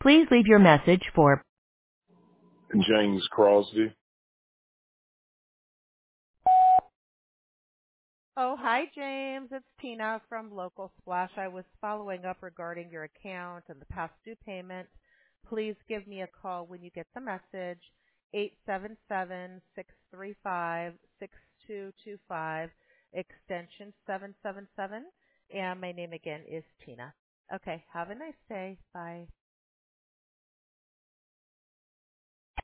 Please leave your message for James Crosby. Oh, hi, James. It's Tina from Local Splash. I was following up regarding your account and the past due payment. Please give me a call when you get the message, 877-635-6225, extension 777. And my name again is Tina. Okay, have a nice day. Bye.